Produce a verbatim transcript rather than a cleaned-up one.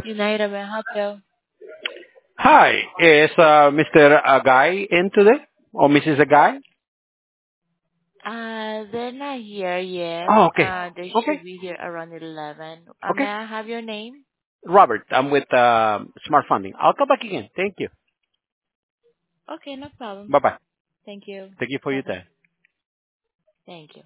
United, may I help you? Hi, is uh, mister Agay in today? Or missus Agay? Uh, they're not here yet. Oh, okay. Uh, they Okay. should be here around eleven. Uh, may Okay. I have your name? Robert, I'm with uh, Smart Funding. I'll come back again. Thank you. Okay, no problem. Bye-bye. Thank you. Thank you for your Bye-bye. time. Thank you.